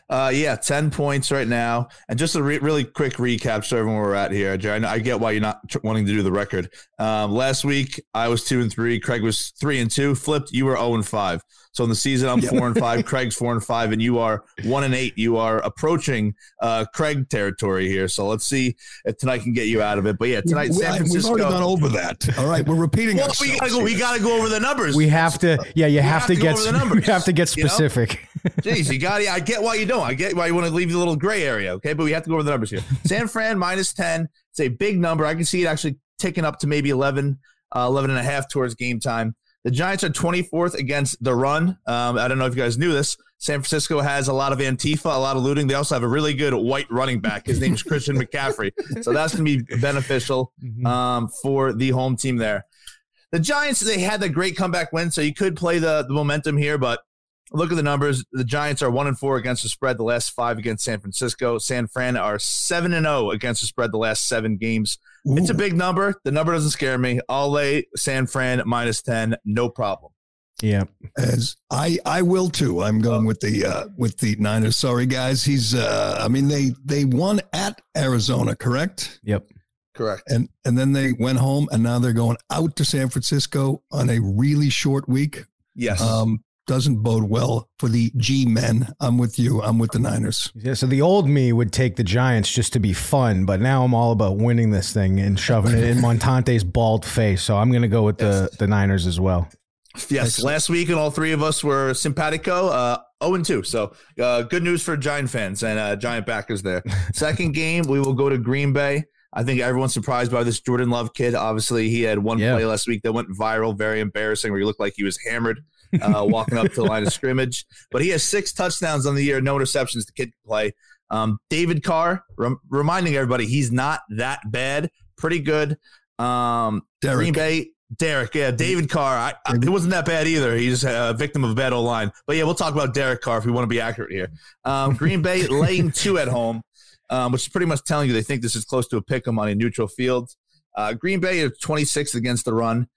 10 points right now. And just a really quick recap so everyone where we're at here, Jerry. I get why you're not wanting to do the record. Last week, I was 2-3. Craig was 3-2. Flipped, you were 0-5. So in the season, I'm 4-5. Craig's 4-5, and you are 1-8. You are approaching Craig territory here. So let's see if tonight can get you out of it. But yeah, tonight, San Francisco. We've already gone over that. All right, we're repeating ourselves. We gotta go over the numbers. We have to. Yeah, you have to get specific. Jeez, you got. I get why you don't. I get why you want to leave the little gray area. Okay, but we have to go over the numbers here. San Fran -10. It's a big number. I can see it actually ticking up to maybe 11 and a half towards game time. The Giants are 24th against the run. I don't know if you guys knew this. San Francisco has a lot of Antifa, a lot of looting. They also have a really good white running back. His name is Christian McCaffrey. So that's going to be beneficial for the home team there. The Giants, they had the great comeback win, so you could play the momentum here, but look at the numbers. The Giants are 1-4 against the spread the last 5 against San Francisco. San Fran are 7-0 against the spread the last 7 games. Ooh. It's a big number. The number doesn't scare me. I'll lay San Fran -10, no problem. Yeah, as I will too. I'm going with the Niners. Sorry, guys. They won at Arizona, correct? Yep. Correct. And then they went home, and now they're going out to San Francisco on a really short week. Yes. Doesn't bode well for the G-men. I'm with you. I'm with the Niners. Yeah, so the old me would take the Giants just to be fun, but now I'm all about winning this thing and shoving it in Montante's bald face. So I'm going to go with the Niners as well. Yes, excellent. Last week, and all three of us were simpatico, 0-2. So good news for Giant fans and Giant backers there. Second game, we will go to Green Bay. I think everyone's surprised by this Jordan Love kid. Obviously, he had one play last week that went viral, very embarrassing, where he looked like he was hammered walking up to the line of scrimmage. But he has 6 touchdowns on the year, no interceptions. The kid can play. David Carr, reminding everybody, he's not that bad. Pretty good. Green Bay. Derek, David Carr. It wasn't that bad either. He's a victim of a bad O-line. But yeah, we'll talk about Derek Carr if we want to be accurate here. Green Bay laying 2 at home, which is pretty much telling you they think this is close to a pick 'em on a neutral field. Green Bay is 26th against the run,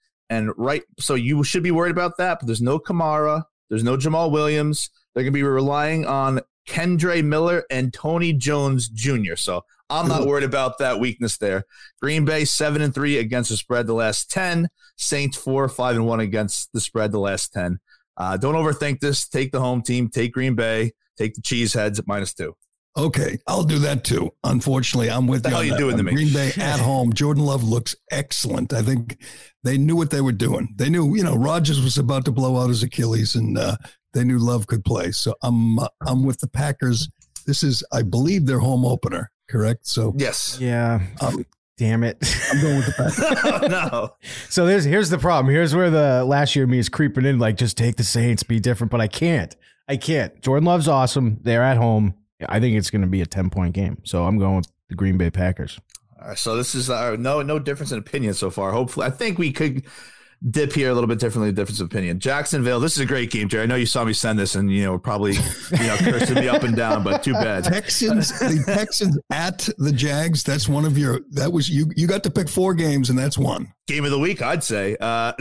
so you should be worried about that. But there's no Kamara, there's no Jamal Williams. They're going to be relying on Kendre Miller and Tony Jones Jr. So I'm not worried about that weakness there. Green Bay 7-3 against the spread the last 10. Saints 4-5-1 against the spread the last 10. Don't overthink this. Take the home team. Take Green Bay. Take the Cheeseheads at -2. Okay, I'll do that too. Unfortunately, I'm with you. What the hell are you doing to me? Green Bay at home. Jordan Love looks excellent. I think they knew what they were doing. They knew, Rodgers was about to blow out his Achilles, and they knew Love could play. So I'm with the Packers. This is, I believe, their home opener. Correct. So yes. Yeah. Damn it. I'm going with the Packers. No. So here's the problem. Here's where the last year me is creeping in, like, just take the Saints, be different, but I can't. Jordan Love's awesome. They're at home. I think it's going to be a 10-point game. So I'm going with the Green Bay Packers. All right, so this is no difference in opinion so far. Hopefully, I think we could dip here a little bit differently, difference of opinion. Jacksonville, this is a great game, Jerry. I know you saw me send this, and we're probably cursing me up and down, but too bad. The Texans at the Jags. That's one of you got to pick 4 games, and that's one. Game of the week, I'd say.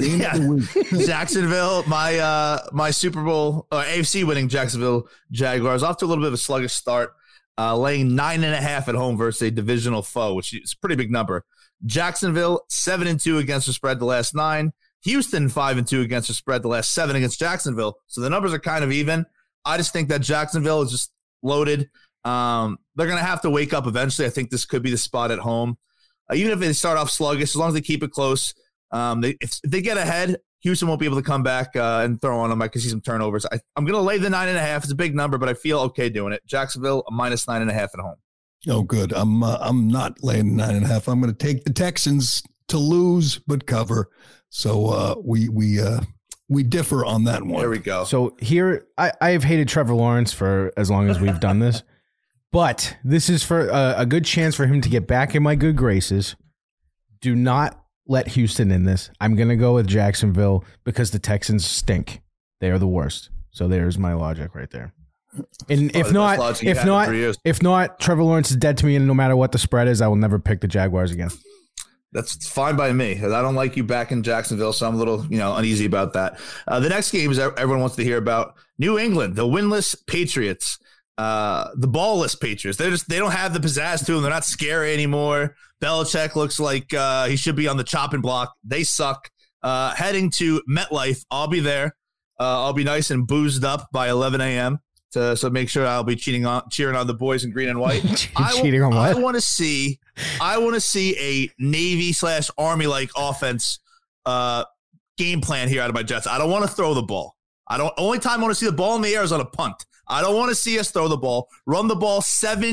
Jacksonville, my Super Bowl AFC winning Jacksonville Jaguars off to a little bit of a sluggish start. laying 9.5 at home versus a divisional foe, which is a pretty big number. Jacksonville 7-2 against the spread the last 9. Houston 5-2 against the spread the last 7 against Jacksonville. So the numbers are kind of even. I just think that Jacksonville is just loaded. They're going to have to wake up eventually. I think this could be the spot at home. Even if they start off sluggish, as long as they keep it close, if they get ahead, Houston won't be able to come back and throw on them. I can see some turnovers. I'm going to lay the 9.5. It's a big number, but I feel okay doing it. Jacksonville, a minus 9.5 at home. Oh, good. I'm not laying 9.5. I'm going to take the Texans to lose but cover. So we differ on that one. There we go. So here, I have hated Trevor Lawrence for as long as we've done this, but this is for a good chance for him to get back in my good graces. Do not let Houston in this. I'm going to go with Jacksonville because the Texans stink. They are the worst. So there's my logic right there. And if not, Trevor Lawrence is dead to me, and no matter what the spread is, I will never pick the Jaguars again. That's fine by me. I don't like you back in Jacksonville, so I'm a little, uneasy about that. The next game is everyone wants to hear about. New England, the winless Patriots, the ballless Patriots. They don't have the pizzazz to them. They're not scary anymore. Belichick looks like he should be on the chopping block. They suck. Heading to MetLife, I'll be there. I'll be nice and boozed up by 11 a.m. So make sure I'll be cheering on the boys in green and white. Cheating on what? I want to see a Navy/Army like offense game plan here out of my Jets. I don't want to throw the ball. Only time I want to see the ball in the air is on a punt. I don't want to see us throw the ball. Run the ball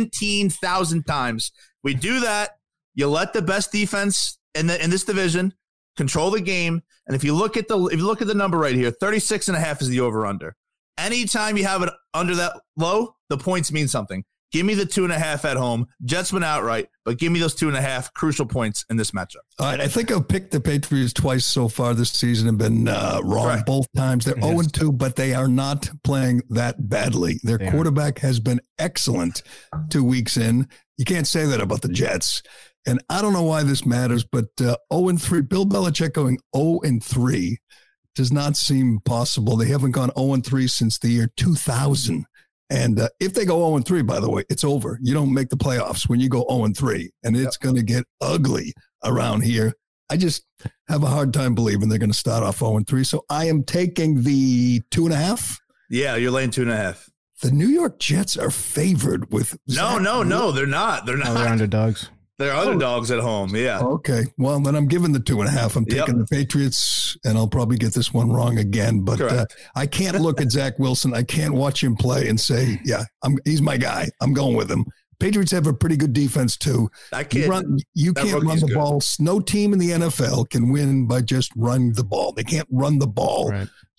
17,000 times. We do that. You let the best defense in this division control the game. And if you look at the number right here, 36.5 is the over/under. Anytime you have it under that low, the points mean something. Give me the 2.5 at home. Jets went outright, but give me those 2.5 crucial points in this matchup. All right, I think I've picked the Patriots twice so far this season and been wrong Correct. Both times. They're 0-2, but they are not playing that badly. Their quarterback has been excellent 2 weeks in. You can't say that about the Jets. And I don't know why this matters, but 0-3, Bill Belichick going 0-3 does not seem possible. They haven't gone 0-3 since the year 2000. And if they go 0-3, by the way, it's over. You don't make the playoffs when you go 0-3, and it's going to get ugly around here. I just have a hard time believing they're going to start off 0-3. So I am taking the 2.5. Yeah, you're laying 2.5. The New York Jets are favored with. No, they're not. They're not. Oh, they're underdogs. They're underdogs at home. Yeah. Okay. Well, then I'm giving the 2.5. I'm taking the Patriots, and I'll probably get this one wrong again. But I can't look at Zach Wilson. I can't watch him play and say, he's my guy. I'm going with him. Patriots have a pretty good defense, too. You can't run the ball. No team in the NFL can win by just running the ball. They can't run the ball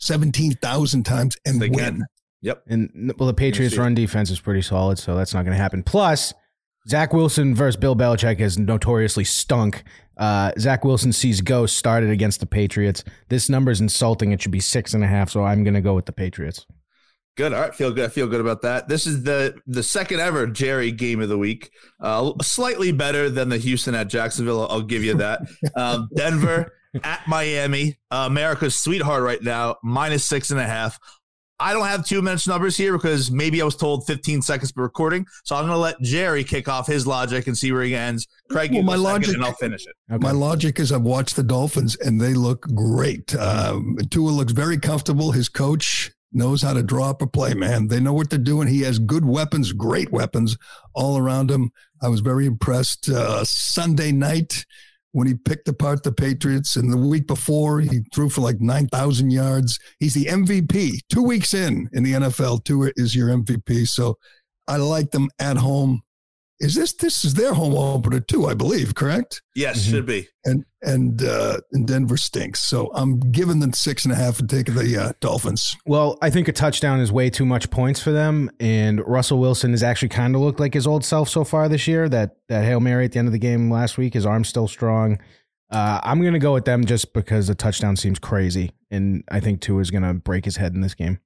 17,000 times and win. Can. Yep. And the Patriots' run defense is pretty solid, so that's not going to happen. Plus, Zach Wilson versus Bill Belichick has notoriously stunk. Zach Wilson sees ghosts started against the Patriots. This number is insulting. It should be 6.5, so I'm going to go with the Patriots. Good. All right. Feel good. I feel good about that. This is the second ever Jerry game of the week. Slightly better than the Houston at Jacksonville. I'll give you that. Denver at Miami. America's sweetheart right now, minus 6.5. I don't have 2 minutes numbers here because maybe I was told 15 seconds per recording. So I'm going to let Jerry kick off his logic and see where he ends. Craig, my logic, and I'll finish it. Okay. My logic is I've watched the Dolphins and they look great. Tua looks very comfortable. His coach knows how to draw up a play, man. They know what they're doing. He has good weapons, great weapons all around him. I was very impressed Sunday night when he picked apart the Patriots, and the week before he threw for like 9,000 yards. He's the MVP. 2 weeks in the NFL, Tua is your MVP. So I like them at home. This is their home opener too, I believe, correct? Yes, should be. And Denver stinks. So I'm giving them 6.5 and taking the Dolphins. Well, I think a touchdown is way too much points for them. And Russell Wilson has actually kind of looked like his old self so far this year. That Hail Mary at the end of the game last week, his arm's still strong. I'm going to go with them just because the touchdown seems crazy. And I think Tua is going to break his head in this game.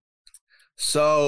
So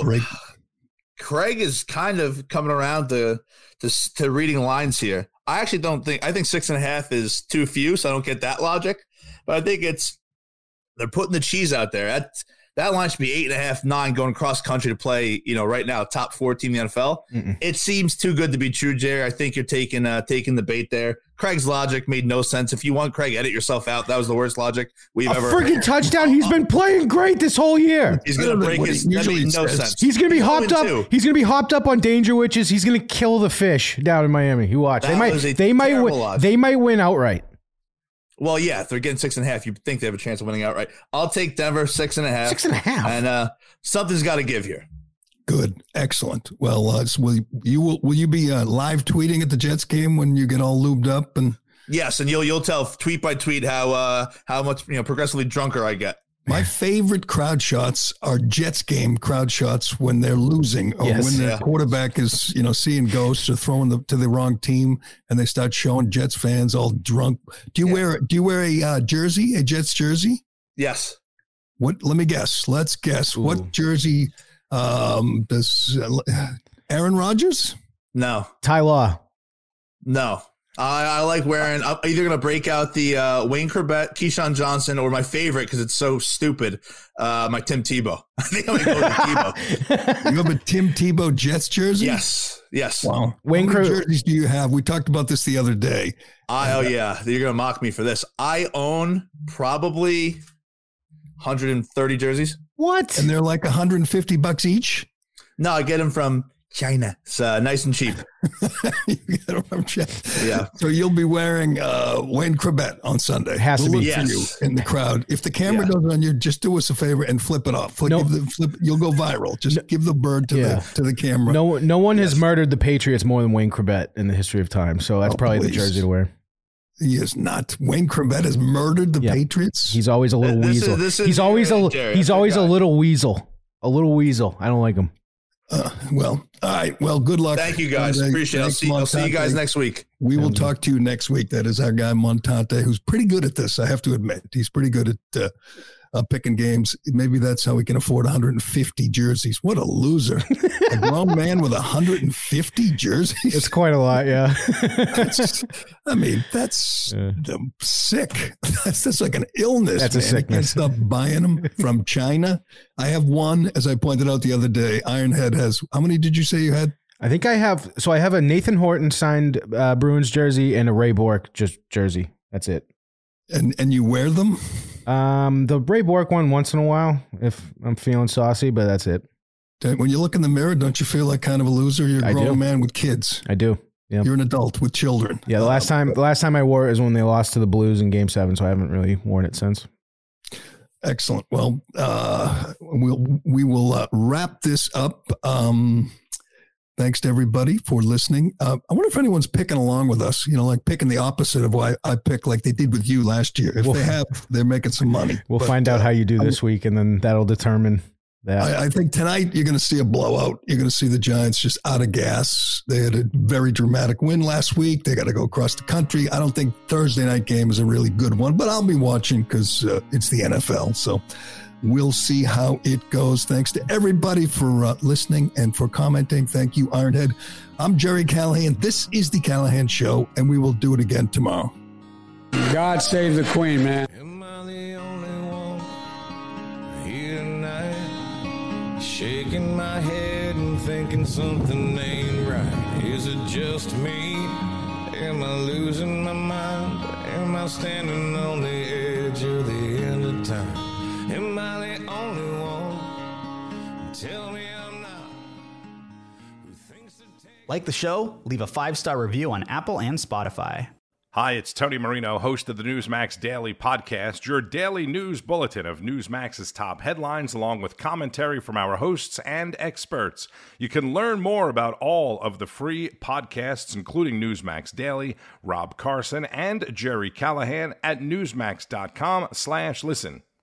Craig is kind of coming around to reading lines here. I actually think 6.5 is too few, so I don't get that logic. But I think they're putting the cheese out there. That line should be 8.5, 9 going cross country to play, right now, top 4 team in the NFL. It seems too good to be true, Jerry. I think you're taking the bait there. Craig's logic made no sense. If you want Craig, edit yourself out. That was the worst logic we've ever. Freaking touchdown. He's been playing great this whole year. He's going to break his. That made no sense. He's going to be hopped up. He's going to be hopped up on Danger Witches. He's going to kill the fish down in Miami. You watch. They might win outright. Well, yeah, if they're getting 6.5, you'd think they have a chance of winning outright. I'll take Denver 6.5. 6.5. And something's got to give here. Good, excellent. Well, so will you be live tweeting at the Jets game when you get all lubed up and? Yes, and you'll tell tweet by tweet how much progressively drunker I get. My favorite crowd shots are Jets game crowd shots when they're losing or when their quarterback is seeing ghosts or throwing to the wrong team and they start showing Jets fans all drunk. Do you wear a jersey, a Jets jersey? Yes. What? Let me guess. Let's guess. Ooh. What jersey does Aaron Rodgers? No. Ty Law? No. I like wearing. I'm either going to break out the Wayne Corbett, Keyshawn Johnson, or my favorite because it's so stupid, my Tim Tebow. I think I'm going to go with Tebow. You have a Tim Tebow Jets jersey? Yes. Wow. How many jerseys do you have? We talked about this the other day. Oh yeah, you're going to mock me for this. I own probably 130 jerseys. What? And they're like $150 each? No, I get them from China. It's nice and cheap. You get them from China. Yeah. So you'll be wearing Wayne Corbett on Sunday. Has to be. For you in the crowd. If the camera goes on you, just do us a favor and flip it off. You'll go viral. Just give the bird to the camera. No one has murdered the Patriots more than Wayne Corbett in the history of time. So that's probably the jersey to wear. He is not. Wayne Corbett has murdered the Patriots. He's always a little weasel. He's always a little weasel. A little weasel. I don't like him. Well, all right. Well, good luck. Thank you, guys. Appreciate it. I'll see you guys next week. We will talk to you next week. That is our guy, Montante, who's pretty good at this. I have to admit. He's pretty good at picking games. Maybe that's how he can afford 150 jerseys. What a loser. A grown man with 150 jerseys. It's quite a lot, yeah. That's sick. That's like an illness. That's a sickness. You can't stop buying them from China. I have one, as I pointed out the other day. Ironhead has, how many did you say you had? I think I have a Nathan Horton signed Bruins jersey and a Ray Bork jersey. That's it. And you wear them? The Ray Bork one once in a while if I'm feeling saucy, but that's it. When you look in the mirror, don't you feel like kind of a loser? You're a grown man with kids. I do. Yeah. You're an adult with children. Yeah. The last time I wore it was when they lost to the Blues in Game 7, so I haven't really worn it since. Excellent. Well, we will wrap this up. Thanks to everybody for listening. I wonder if anyone's picking along with us, like picking the opposite of why I pick like they did with you last year. If they have, they're making some money. We'll find out how you do this week, and then that'll determine that. I think tonight you're going to see a blowout. You're going to see the Giants just out of gas. They had a very dramatic win last week. They got to go across the country. I don't think Thursday night game is a really good one, but I'll be watching because it's the NFL. So we'll see how it goes. Thanks to everybody for listening and for commenting. Thank you, Ironhead. I'm Jerry Callahan. This is The Callahan Show, and we will do it again tomorrow. God save the Queen, man. Am I the only one here tonight? Shaking my head and thinking something ain't right. Is it just me? Am I losing my mind? Am I standing on the edge of the end of time? Am I the only one? Tell me I'm not. Like the show? Leave a 5-star review on Apple and Spotify. Hi, it's Tony Marino, host of the Newsmax Daily Podcast, your daily news bulletin of Newsmax's top headlines, along with commentary from our hosts and experts. You can learn more about all of the free podcasts, including Newsmax Daily, Rob Carson, and Jerry Callahan at newsmax.com/listen.